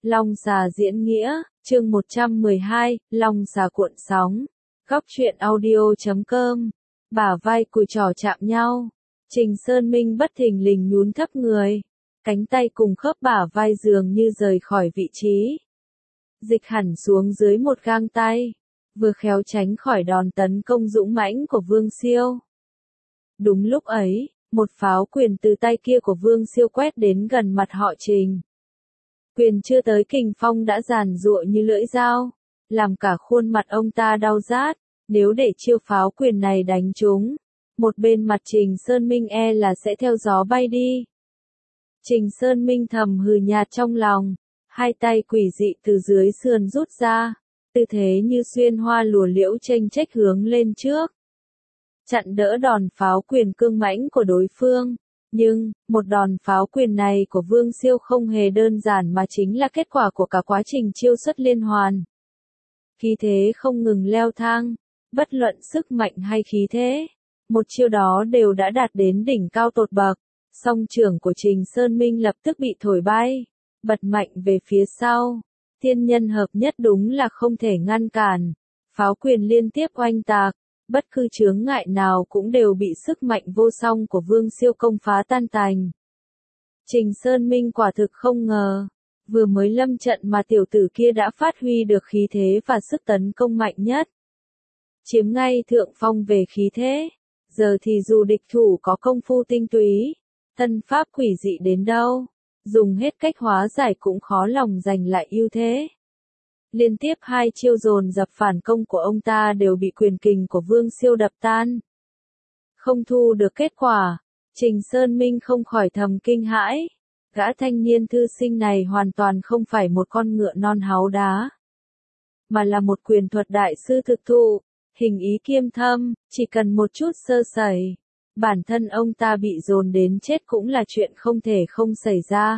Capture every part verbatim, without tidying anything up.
Long Xà diễn nghĩa, chương một trăm mười hai, Long Xà cuộn sóng. Góc truyện audio chấm com. Bả vai cùi trỏ chạm nhau. Trình Sơn Minh bất thình lình nhún thấp người. Cánh tay cùng khớp bả vai dường như rời khỏi vị trí. Dịch hẳn xuống dưới một gang tay. Vừa khéo tránh khỏi đòn tấn công dũng mãnh của Vương Siêu. Đúng lúc ấy, một pháo quyền từ tay kia của Vương Siêu quét đến gần mặt họ Trình. Quyền chưa tới kình phong đã giàn giụa như lưỡi dao, làm cả khuôn mặt ông ta đau rát. Nếu để chiêu pháo quyền này đánh trúng, một bên mặt Trình Sơn Minh e là sẽ theo gió bay đi. Trình Sơn Minh thầm hừ nhạt trong lòng, hai tay quỷ dị từ dưới sườn rút ra, tư thế như xuyên hoa lùa liễu chênh chếch hướng lên trước. Chặn đỡ đòn pháo quyền cương mãnh của đối phương. Nhưng, một đòn pháo quyền này của Vương Siêu không hề đơn giản mà chính là kết quả của cả quá trình chiêu xuất liên hoàn. Khí thế không ngừng leo thang, bất luận sức mạnh hay khí thế, một chiêu đó đều đã đạt đến đỉnh cao tột bậc. Song trưởng của Trình Sơn Minh lập tức bị thổi bay, bật mạnh về phía sau. Thiên nhân hợp nhất đúng là không thể ngăn cản. Pháo quyền liên tiếp oanh tạc. Bất cứ chướng ngại nào cũng đều bị sức mạnh vô song của Vương Siêu công phá tan tành. Trình Sơn Minh quả thực không ngờ, vừa mới lâm trận mà tiểu tử kia đã phát huy được khí thế và sức tấn công mạnh nhất. Chiếm ngay thượng phong về khí thế, giờ thì dù địch thủ có công phu tinh túy, thân pháp quỷ dị đến đâu, dùng hết cách hóa giải cũng khó lòng giành lại ưu thế. Liên tiếp hai chiêu dồn dập phản công của ông ta đều bị quyền kình của Vương Siêu đập tan. Không thu được kết quả, Trình Sơn Minh không khỏi thầm kinh hãi. Gã thanh niên thư sinh này hoàn toàn không phải một con ngựa non háu đá, mà là một quyền thuật đại sư thực thụ, hình ý kiêm thâm, chỉ cần một chút sơ sẩy, bản thân ông ta bị dồn đến chết cũng là chuyện không thể không xảy ra.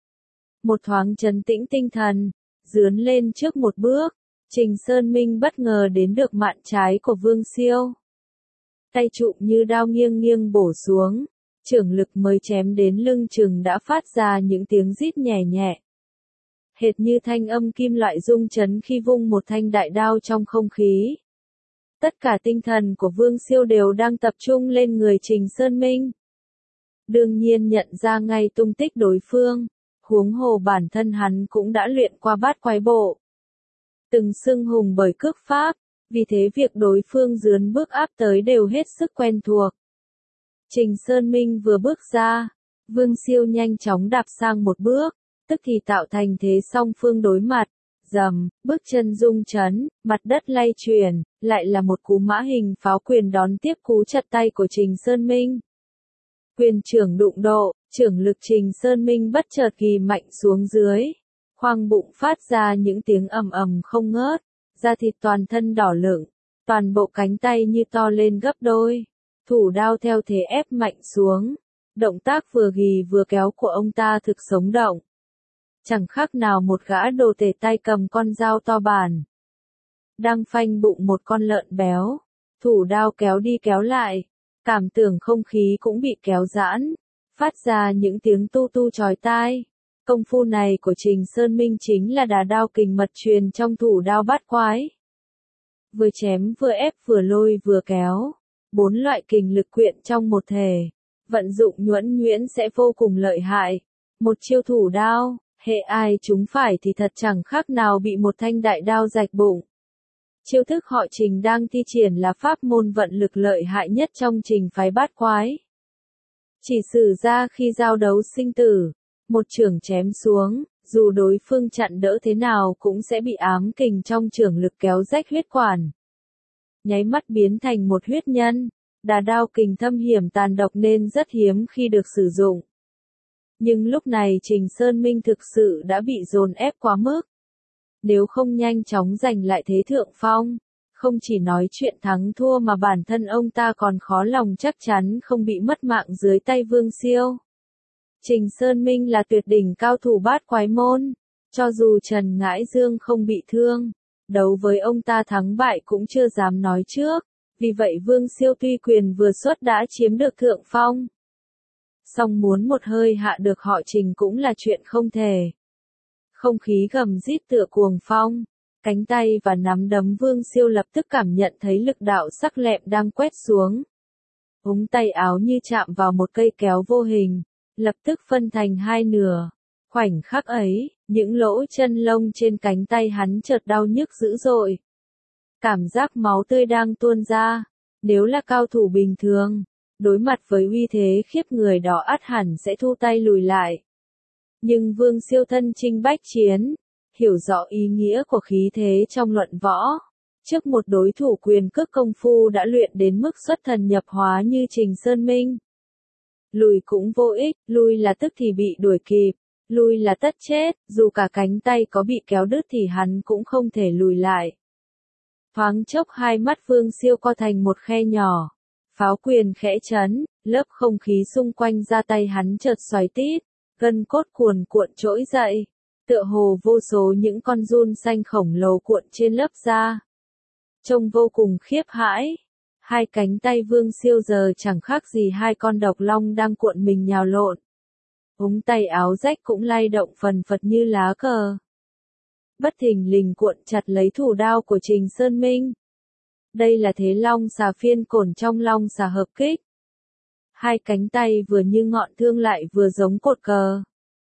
Một thoáng trấn tĩnh tinh thần, dướn lên trước một bước, Trình Sơn Minh bất ngờ đến được mạn trái của Vương Siêu. Tay trụm như đao nghiêng nghiêng bổ xuống, chưởng lực mới chém đến lưng chừng đã phát ra những tiếng rít nhẹ nhẹ. Hệt như thanh âm kim loại rung chấn khi vung một thanh đại đao trong không khí. Tất cả tinh thần của Vương Siêu đều đang tập trung lên người Trình Sơn Minh. Đương nhiên nhận ra ngay tung tích đối phương. Huống hồ bản thân hắn cũng đã luyện qua bát quái bộ. Từng xưng hùng bởi cước pháp, vì thế việc đối phương dướn bước áp tới đều hết sức quen thuộc. Trình Sơn Minh vừa bước ra, Vương Siêu nhanh chóng đạp sang một bước, tức thì tạo thành thế song phương đối mặt. Dầm, bước chân rung chấn, mặt đất lay chuyển, lại là một cú mã hình pháo quyền đón tiếp cú chặt tay của Trình Sơn Minh. Quyền trưởng đụng độ, trưởng lực Trình Sơn Minh bất chợt ghi mạnh xuống dưới. Khoang bụng phát ra những tiếng ầm ầm không ngớt, da thịt toàn thân đỏ lửng, toàn bộ cánh tay như to lên gấp đôi. Thủ đao theo thế ép mạnh xuống. Động tác vừa ghi vừa kéo của ông ta thực sống động. Chẳng khác nào một gã đồ tể tay cầm con dao to bản. Đang phanh bụng một con lợn béo. Thủ đao kéo đi kéo lại. Cảm tưởng không khí cũng bị kéo giãn, phát ra những tiếng tu tu chói tai. Công phu này của Trình Sơn Minh chính là đà đao kình mật truyền trong thủ đao bát quái. Vừa chém vừa ép vừa lôi vừa kéo, bốn loại kình lực quyện trong một thể, vận dụng nhuần nhuyễn sẽ vô cùng lợi hại. Một chiêu thủ đao, hệ ai trúng phải thì thật chẳng khác nào bị một thanh đại đao rạch bụng. Chiêu thức họ Trình đang thi triển là pháp môn vận lực lợi hại nhất trong Trình phái bát quái. Chỉ sử ra khi giao đấu sinh tử, một chưởng chém xuống, dù đối phương chặn đỡ thế nào cũng sẽ bị ám kình trong chưởng lực kéo rách huyết quản. Nháy mắt biến thành một huyết nhân, đà đao kình thâm hiểm tàn độc nên rất hiếm khi được sử dụng. Nhưng lúc này Trình Sơn Minh thực sự đã bị dồn ép quá mức. Nếu không nhanh chóng giành lại thế thượng phong, không chỉ nói chuyện thắng thua mà bản thân ông ta còn khó lòng chắc chắn không bị mất mạng dưới tay Vương Siêu. Trình Sơn Minh là tuyệt đỉnh cao thủ bát quái môn, cho dù Trần Ngãi Dương không bị thương, đấu với ông ta thắng bại cũng chưa dám nói trước, vì vậy Vương Siêu tuy quyền vừa xuất đã chiếm được thượng phong. Song muốn một hơi hạ được họ Trình cũng là chuyện không thể. không khí gầm rít tựa cuồng phong. Cánh tay và nắm đấm Vương Siêu lập tức cảm nhận thấy lực đạo sắc lẹm đang quét xuống. Ống tay áo như chạm vào một cây kéo vô hình, lập tức phân thành hai nửa. Khoảnh khắc ấy, những lỗ chân lông trên cánh tay hắn chợt đau nhức dữ dội. Cảm giác máu tươi đang tuôn ra. Nếu là cao thủ bình thường, đối mặt với uy thế khiếp người đó ắt hẳn sẽ thu tay lùi lại. Nhưng Vương Siêu thân chinh bách chiến, hiểu rõ ý nghĩa của khí thế trong luận võ. Trước một đối thủ quyền cước công phu đã luyện đến mức xuất thần nhập hóa như Trình Sơn Minh. Lùi cũng vô ích, lui là tức thì bị đuổi kịp, lui là tất chết, dù cả cánh tay có bị kéo đứt thì hắn cũng không thể lùi lại. Thoáng chốc hai mắt Vương Siêu co thành một khe nhỏ, pháo quyền khẽ chấn, lớp không khí xung quanh da tay hắn chợt xoáy tít, gân cốt cuồn cuộn trỗi dậy, tựa hồ vô số những con giun xanh khổng lồ cuộn trên lớp da. Trông vô cùng khiếp hãi, hai cánh tay Vương Siêu giờ chẳng khác gì hai con độc long đang cuộn mình nhào lộn. Ống tay áo rách cũng lay động phần phật như lá cờ. Bất thình lình cuộn chặt lấy thủ đao của Trình Sơn Minh. Đây là thế long xà phiên cổn trong long xà hợp kích. Hai cánh tay vừa như ngọn thương lại vừa giống cột cờ.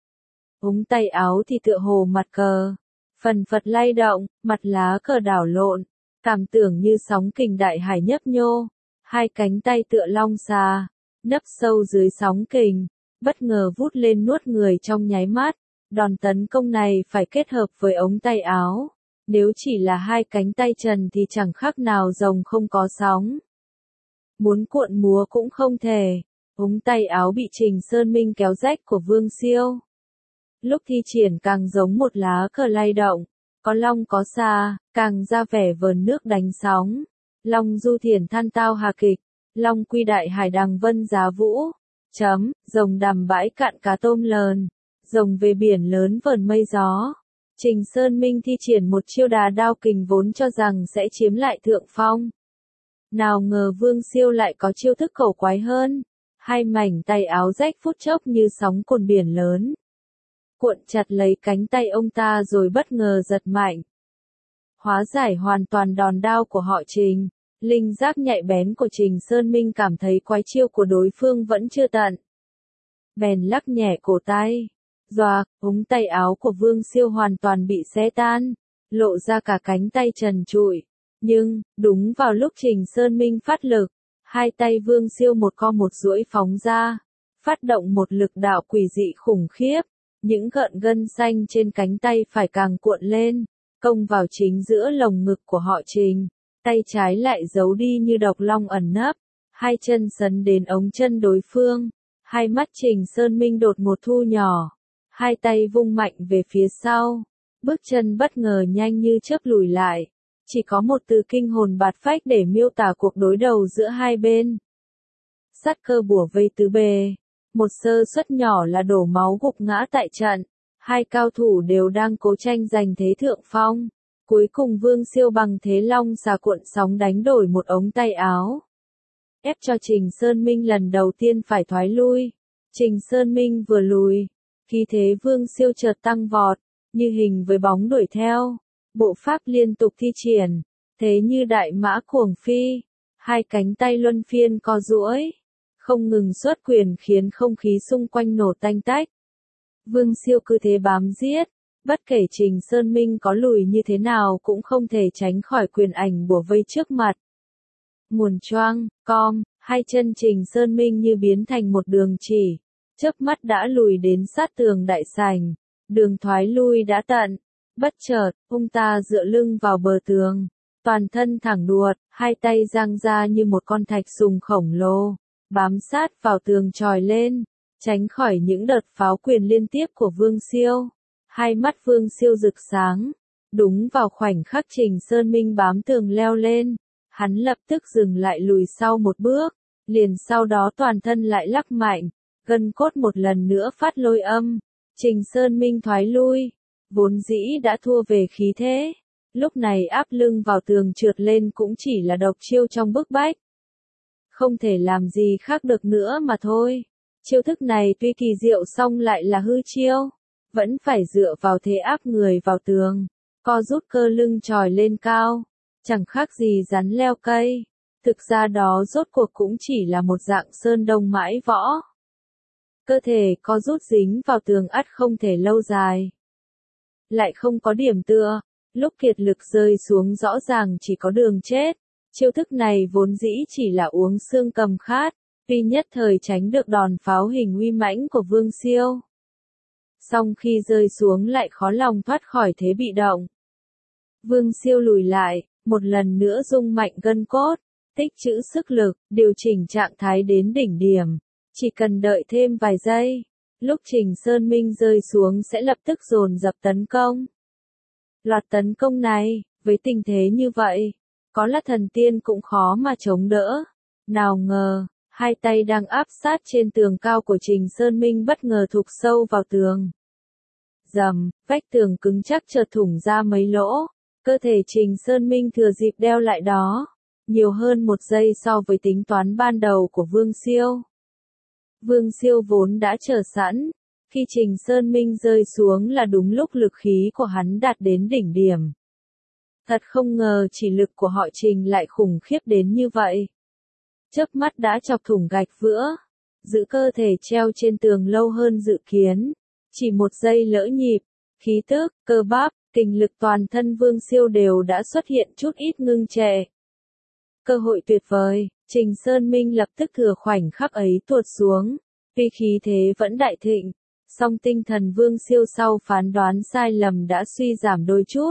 Ống tay áo thì tựa hồ mặt cờ. Phần phật lay động, mặt lá cờ đảo lộn. Cảm tưởng như sóng kình đại hải nhấp nhô. Hai cánh tay tựa long xà, nấp sâu dưới sóng kình, bất ngờ vút lên nuốt người trong nháy mắt. Đòn tấn công này phải kết hợp với ống tay áo. Nếu chỉ là hai cánh tay trần thì chẳng khác nào rồng không có sóng. Muốn cuộn múa cũng không thể. Ống tay áo bị Trình Sơn Minh kéo rách của Vương Siêu. Lúc thi triển càng giống một lá cờ lay động. Có long có xà, càng ra vẻ vờn nước đánh sóng. Long du thiền than tao hà kịch. Long quy đại hải đằng vân giá vũ. Chấm, rồng đầm bãi cạn cá tôm lờn. Rồng về biển lớn vờn mây gió. Trình Sơn Minh thi triển một chiêu đà đao kình vốn cho rằng sẽ chiếm lại thượng phong. Nào ngờ Vương Siêu lại có chiêu thức cổ quái hơn. Hai mảnh tay áo rách phút chốc như sóng cồn biển lớn. Cuộn chặt lấy cánh tay ông ta rồi bất ngờ giật mạnh. Hóa giải hoàn toàn đòn đao của họ Trình. Linh giác nhạy bén của Trình Sơn Minh cảm thấy quái chiêu của đối phương vẫn chưa tận. Bèn lắc nhẹ cổ tay. Doạc, ống tay áo của Vương Siêu hoàn toàn bị xé tan, lộ ra cả cánh tay trần trụi. Nhưng, đúng vào lúc Trình Sơn Minh phát lực, hai tay Vương Siêu một co một duỗi phóng ra, phát động một lực đạo quỷ dị khủng khiếp. Những gợn gân xanh trên cánh tay phải càng cuộn lên, công vào chính giữa lồng ngực của họ Trình. Tay trái lại giấu đi như độc long ẩn nấp, hai chân sấn đến ống chân đối phương. Hai mắt Trình Sơn Minh đột một thu nhỏ. Hai tay vung mạnh về phía sau, bước chân bất ngờ nhanh như chớp lùi lại. Chỉ có một từ kinh hồn bạt phách để miêu tả cuộc đối đầu giữa hai bên. Sát cơ bủa vây tứ bề, một sơ suất nhỏ là đổ máu gục ngã tại trận. Hai cao thủ đều đang cố tranh giành thế thượng phong. Cuối cùng Vương Siêu bằng thế long xà cuộn sóng đánh đổi một ống tay áo. Ép cho Trình Sơn Minh lần đầu tiên phải thoái lui. Trình Sơn Minh vừa lùi, khí thế Vương Siêu chợt tăng vọt, như hình với bóng đuổi theo. Bộ pháp liên tục thi triển, thế như đại mã cuồng phi. Hai cánh tay luân phiên co duỗi, không ngừng xuất quyền khiến không khí xung quanh nổ tanh tách. Vương Siêu cứ thế bám giết, bất kể Trình Sơn Minh có lùi như thế nào cũng không thể tránh khỏi quyền ảnh bủa vây trước mặt. Nguồn choang, com, hai chân Trình Sơn Minh như biến thành một đường chỉ, chớp mắt đã lùi đến sát tường đại sảnh, đường thoái lui đã tận. Bất chợt, ông ta dựa lưng vào bờ tường, toàn thân thẳng đuột, hai tay giang ra như một con thạch sùng khổng lồ, bám sát vào tường trồi lên, tránh khỏi những đợt pháo quyền liên tiếp của Vương Siêu. Hai mắt Vương Siêu rực sáng, đúng vào khoảnh khắc Trình Sơn Minh bám tường leo lên, hắn lập tức dừng lại lùi sau một bước, liền sau đó toàn thân lại lắc mạnh, gân cốt một lần nữa phát lôi âm. Trình Sơn Minh thoái lui, vốn dĩ đã thua về khí thế, lúc này áp lưng vào tường trượt lên cũng chỉ là độc chiêu trong bức bách. Không thể làm gì khác được nữa mà thôi. Chiêu thức này tuy kỳ diệu song lại là hư chiêu. vẫn phải dựa vào thế áp người vào tường, co rút cơ lưng tròi lên cao, chẳng khác gì rắn leo cây. Thực ra đó rốt cuộc cũng chỉ là một dạng sơn đông mãi võ. Cơ thể co rút dính vào tường ắt không thể lâu dài. Lại không có điểm tựa, lúc kiệt lực rơi xuống rõ ràng chỉ có đường chết. Chiêu thức này vốn dĩ chỉ là uống xương cầm khát, tuy nhất thời tránh được đòn pháo hình uy mãnh của Vương Siêu. Song khi rơi xuống lại khó lòng thoát khỏi thế bị động. Vương Siêu lùi lại, một lần nữa rung mạnh gân cốt, tích trữ sức lực, điều chỉnh trạng thái đến đỉnh điểm. Chỉ cần đợi thêm vài giây, lúc Trình Sơn Minh rơi xuống sẽ lập tức dồn dập tấn công. Loạt tấn công này, với tình thế như vậy, có là thần tiên cũng khó mà chống đỡ. Nào ngờ, hai tay đang áp sát trên tường cao của Trình Sơn Minh bất ngờ thụt sâu vào tường. Rầm, vách tường cứng chắc chợt thủng ra mấy lỗ, cơ thể Trình Sơn Minh thừa dịp đeo lại đó, nhiều hơn một giây so với tính toán ban đầu của Vương Siêu. Vương Siêu vốn đã chờ sẵn, khi Trình Sơn Minh rơi xuống là đúng lúc lực khí của hắn đạt đến đỉnh điểm. Thật không ngờ chỉ lực của họ Trình lại khủng khiếp đến như vậy. Chớp mắt đã chọc thủng gạch vữa, giữ cơ thể treo trên tường lâu hơn dự kiến. Chỉ một giây lỡ nhịp, khí tức, cơ bắp, kinh lực toàn thân Vương Siêu đều đã xuất hiện chút ít ngưng trệ. Cơ hội tuyệt vời, Trình Sơn Minh lập tức thừa khoảnh khắc ấy tuột xuống, tuy khí thế vẫn đại thịnh, song tinh thần Vương Siêu sau phán đoán sai lầm đã suy giảm đôi chút.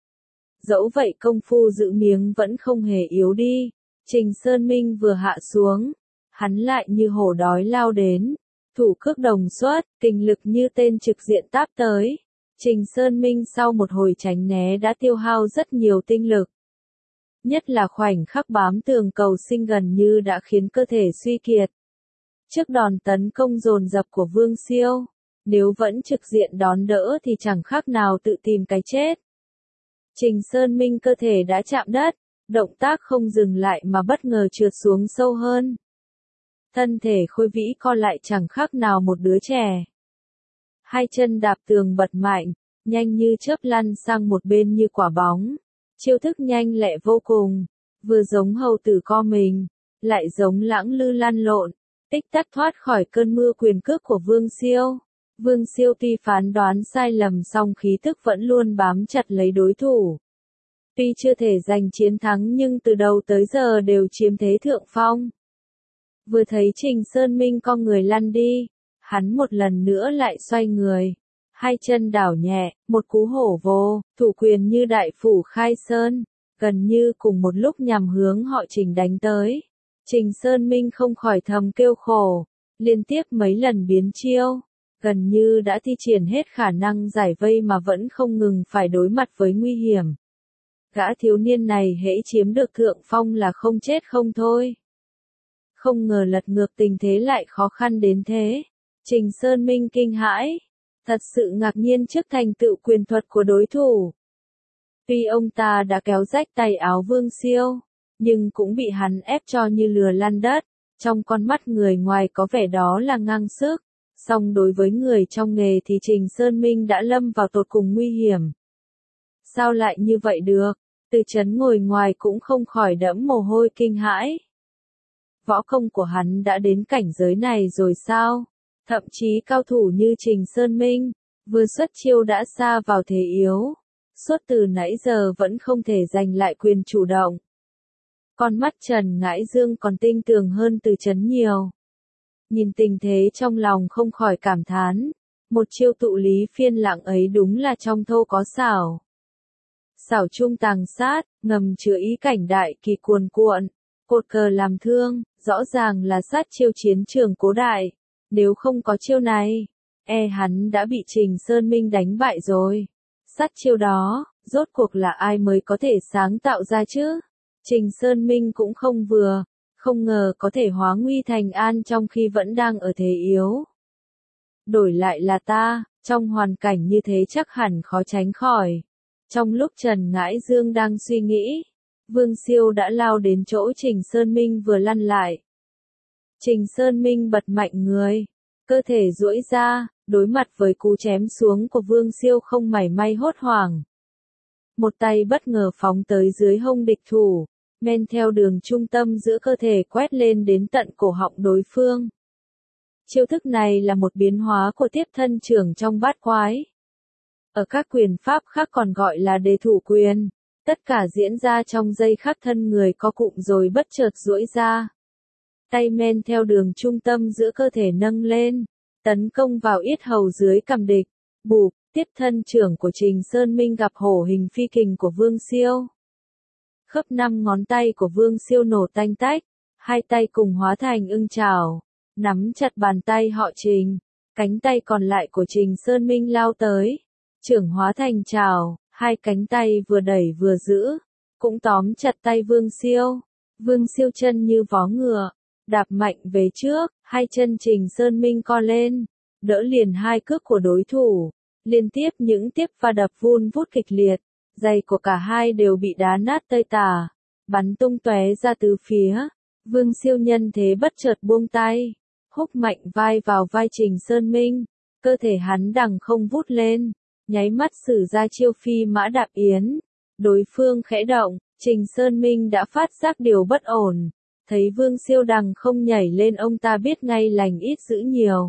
Dẫu vậy công phu giữ miếng vẫn không hề yếu đi, Trình Sơn Minh vừa hạ xuống, hắn lại như hổ đói lao đến, thủ cước đồng xuất, kình lực như tên trực diện táp tới. Trình Sơn Minh sau một hồi tránh né đã tiêu hao rất nhiều tinh lực. Nhất là khoảnh khắc bám tường cầu sinh gần như đã khiến cơ thể suy kiệt. Trước đòn tấn công dồn dập của Vương Siêu, nếu vẫn trực diện đón đỡ thì chẳng khác nào tự tìm cái chết. Trình Sơn Minh cơ thể đã chạm đất, động tác không dừng lại mà bất ngờ trượt xuống sâu hơn. Thân thể khôi vĩ co lại chẳng khác nào một đứa trẻ. Hai chân đạp tường bật mạnh, nhanh như chớp lăn sang một bên như quả bóng. Chiêu thức nhanh lẹ vô cùng, vừa giống hầu tử co mình, lại giống lãng lư lăn lộn, tích tắc thoát khỏi cơn mưa quyền cước của Vương Siêu. Vương Siêu tuy phán đoán sai lầm song khí tức vẫn luôn bám chặt lấy đối thủ. Tuy chưa thể giành chiến thắng nhưng từ đầu tới giờ đều chiếm thế thượng phong. Vừa thấy Trình Sơn Minh con người lăn đi, hắn một lần nữa lại xoay người. Hai chân đảo nhẹ, một cú hổ vô, thủ quyền như đại phủ khai sơn, gần như cùng một lúc nhằm hướng họ Trình đánh tới. Trình Sơn Minh không khỏi thầm kêu khổ, liên tiếp mấy lần biến chiêu, gần như đã thi triển hết khả năng giải vây mà vẫn không ngừng phải đối mặt với nguy hiểm. Gã thiếu niên này hễ chiếm được thượng phong là không chết không thôi. Không ngờ lật ngược tình thế lại khó khăn đến thế. Trình Sơn Minh kinh hãi, thật sự ngạc nhiên trước thành tựu quyền thuật của đối thủ. Tuy ông ta đã kéo rách tay áo Vương Siêu, nhưng cũng bị hắn ép cho như lừa lăn đất. Trong con mắt người ngoài có vẻ đó là ngang sức, song đối với người trong nghề thì Trình Sơn Minh đã lâm vào tột cùng nguy hiểm. Sao lại như vậy được? Từ Chấn ngồi ngoài cũng không khỏi đẫm mồ hôi kinh hãi. Võ công của hắn đã đến cảnh giới này rồi sao? Thậm chí cao thủ như Trình Sơn Minh, vừa xuất chiêu đã sa vào thế yếu. Suốt từ nãy giờ vẫn không thể giành lại quyền chủ động. Con mắt Trần Ngãi Dương còn tinh tường hơn Từ Chấn nhiều. Nhìn tình thế trong lòng không khỏi cảm thán. Một chiêu tụ lý phiên lặng ấy đúng là trong thô có xảo. Xảo trung tàng sát, ngầm chứa ý cảnh đại kỳ cuồn cuộn. Cột cờ làm thương, rõ ràng là sát chiêu chiến trường cố đại. Nếu không có chiêu này, e hắn đã bị Trình Sơn Minh đánh bại rồi. Sát chiêu đó, rốt cuộc là ai mới có thể sáng tạo ra chứ? Trình Sơn Minh cũng không vừa, không ngờ có thể hóa nguy thành an trong khi vẫn đang ở thế yếu. Đổi lại là ta, trong hoàn cảnh như thế chắc hẳn khó tránh khỏi. Trong lúc Trần Ngãi Dương đang suy nghĩ, Vương Siêu đã lao đến chỗ Trình Sơn Minh vừa lăn lại. Trình Sơn Minh bật mạnh người, cơ thể duỗi ra, đối mặt với cú chém xuống của Vương Siêu không mảy may hốt hoảng. Một tay bất ngờ phóng tới dưới hông địch thủ, men theo đường trung tâm giữa cơ thể quét lên đến tận cổ họng đối phương. Chiêu thức này là một biến hóa của tiếp thân trưởng trong bát quái. Ở các quyền pháp khác còn gọi là đề thủ quyền, tất cả diễn ra trong giây khắc thân người co cụm rồi bất chợt duỗi ra. Tay men theo đường trung tâm giữa cơ thể nâng lên, tấn công vào yết hầu dưới cằm địch. Bụp, tiếp thân trưởng của Trình Sơn Minh gặp hổ hình phi kình của Vương Siêu. Khớp năm ngón tay của Vương Siêu nổ tanh tách, hai tay cùng hóa thành ưng chảo, nắm chặt bàn tay họ Trình, cánh tay còn lại của Trình Sơn Minh lao tới, trưởng hóa thành chảo, hai cánh tay vừa đẩy vừa giữ, cũng tóm chặt tay Vương Siêu. Vương Siêu chân như vó ngựa, đạp mạnh về trước, hai chân Trình Sơn Minh co lên, đỡ liền hai cước của đối thủ, liên tiếp những tiếp va đập vun vút kịch liệt, giày của cả hai đều bị đá nát tơi tả, bắn tung tóe ra tứ phía. Vương Siêu nhân thế bất chợt buông tay, húc mạnh vai vào vai Trình Sơn Minh, cơ thể hắn đằng không vút lên, nháy mắt sử ra chiêu phi mã đạp yến. Đối phương khẽ động, Trình Sơn Minh đã phát giác điều bất ổn, thấy Vương Siêu đằng không nhảy lên ông ta biết ngay lành ít dữ nhiều.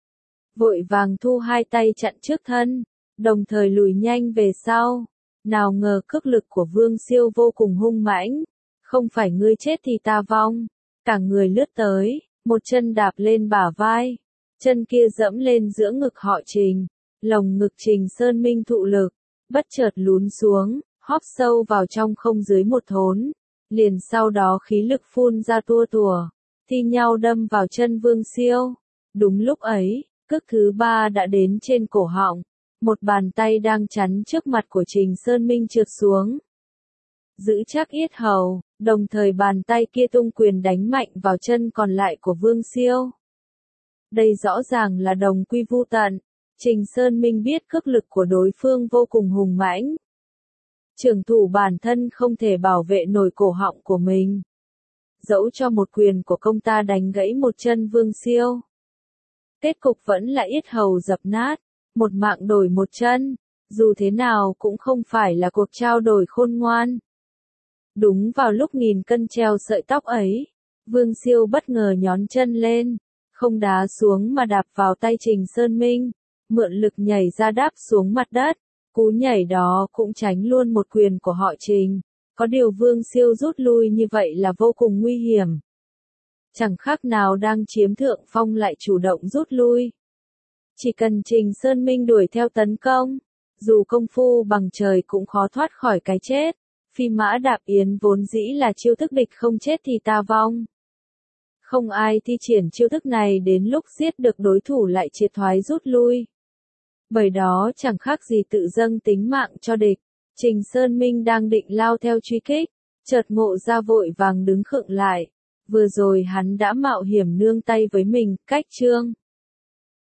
Vội vàng thu hai tay chặn trước thân, đồng thời lùi nhanh về sau. Nào ngờ cước lực của Vương Siêu vô cùng hung mãnh, không phải ngươi chết thì ta vong, cả người lướt tới, một chân đạp lên bả vai, chân kia dẫm lên giữa ngực họ Trình, lồng ngực Trình Sơn Minh thụ lực, bất chợt lún xuống, hóp sâu vào trong không dưới một thốn, liền sau đó khí lực phun ra tua tủa, thi nhau đâm vào chân Vương Siêu. Đúng lúc ấy, cước thứ ba đã đến trên cổ họng, một bàn tay đang chắn trước mặt của Trình Sơn Minh trượt xuống, giữ chắc yết hầu, đồng thời bàn tay kia tung quyền đánh mạnh vào chân còn lại của Vương Siêu. Đây rõ ràng là đồng quy vu tận, Trình Sơn Minh biết cước lực của đối phương vô cùng hùng mãnh. Trưởng thủ bản thân không thể bảo vệ nổi cổ họng của mình. Dẫu cho một quyền của công ta đánh gãy một chân Vương Siêu, kết cục vẫn là yết hầu dập nát, một mạng đổi một chân, dù thế nào cũng không phải là cuộc trao đổi khôn ngoan. Đúng vào lúc nghìn cân treo sợi tóc ấy, Vương Siêu bất ngờ nhón chân lên, không đá xuống mà đạp vào tay Trình Sơn Minh, mượn lực nhảy ra đáp xuống mặt đất. Cú nhảy đó cũng tránh luôn một quyền của họ Trình, có điều Vương Siêu rút lui như vậy là vô cùng nguy hiểm. Chẳng khác nào đang chiếm thượng phong lại chủ động rút lui. Chỉ cần Trình Sơn Minh đuổi theo tấn công, dù công phu bằng trời cũng khó thoát khỏi cái chết. Phi mã đạp yến vốn dĩ là chiêu thức địch không chết thì ta vong. Không ai thi triển chiêu thức này đến lúc giết được đối thủ lại triệt thoái rút lui. Bởi đó chẳng khác gì tự dâng tính mạng cho địch. Trình Sơn Minh đang định lao theo truy kích, chợt ngộ ra vội vàng đứng khựng lại. Vừa rồi hắn đã mạo hiểm nương tay với mình, cách chương.